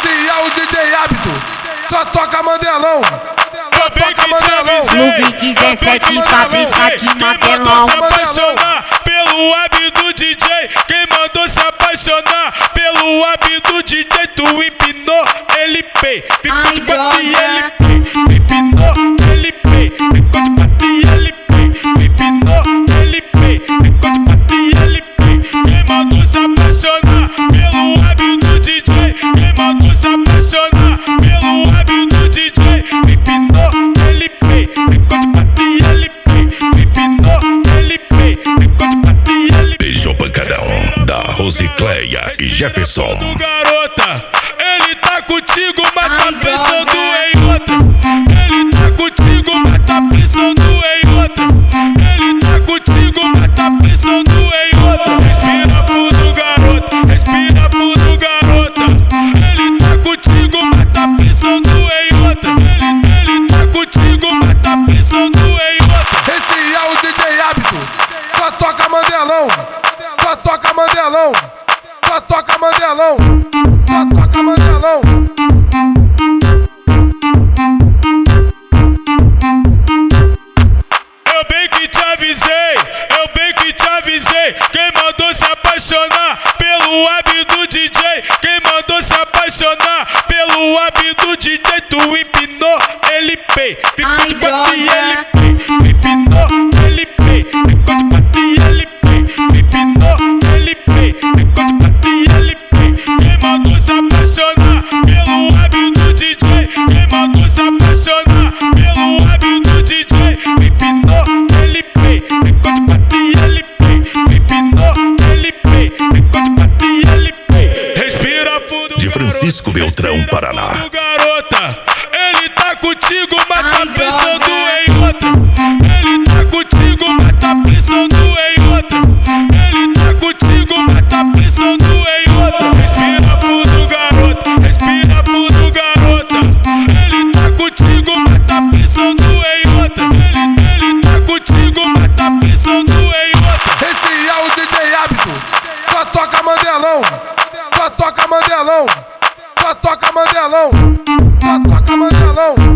Esse é o DJ Hábito, só toca Mandelão. Eu bem que te avisei, Clube 17 cabeça aqui na quem mandou telão. se apaixonar pelo hábito DJ? Quem mandou se apaixonar pelo hábito DJ? Tu empinou, ele pei, ficou de quatro e ele pei, empinou, ele pei, ficou de quatro e ele pei, empinou, ele pei, ficou de quatro e ele pei. Quem mandou se apaixonar pelo hábito DJ? Quem mandou se apaixonar pelo hábito DJ? Empinou, ele pei, ficou de quatro e ele pei, empinou, ele pei, ficou de quatro e ele pei. Beijou pancadão da Rosicléia e Jefferson. Do garota, ele tá contigo, mas tá pensando em outra. Ele tá contigo, mas tá pensando em outra. Ele tá contigo, mas tá pensando em outra. Respira fundo, garota, respira fundo, garota. Ele tá contigo, mas tá pensando em outra. Ele tá contigo, mas tá pensando em outra. Esse é o DJ Hábito, só toca Mandelão. Só toca Mandelão. Só toca Mandelão. Só toca Mandelão. Eu bem que te avisei, eu bem que te avisei. Quem mandou se apaixonar pelo hábito DJ? Quem mandou se apaixonar pelo hábito DJ? Tu empinou, ele pei, ficou de quatro e ele pei, empinou, ele pei, ficou de quatro e ele pei, empinou, ele pei, ficou de quatro e ele pei. Quem mandou se apaixonar pelo hábito DJ? Quem mandou se apaixonar pelo hábito DJ? Empinou, ele pei, ficou de quatro e ele pei, empinou, ele pei, ficou de quatro e ele pei. Respira fundo, De Francisco Beltrão, Paraná. garota, ele tá contigo, mas tá pensando em outra. Ele tá contigo, mas tá pensando em outra. Ele tá contigo, mas tá pensando em outra. Respira fundo, garota, respira fundo, garota. Ele tá contigo, mas tá pensando em outra. Ele tá contigo, mas tá pensando em outra. Esse é o DJ Hábito, só toca Mandelão. Só toca Mandelão. Só toca Mandelão. Só toca Mandelão.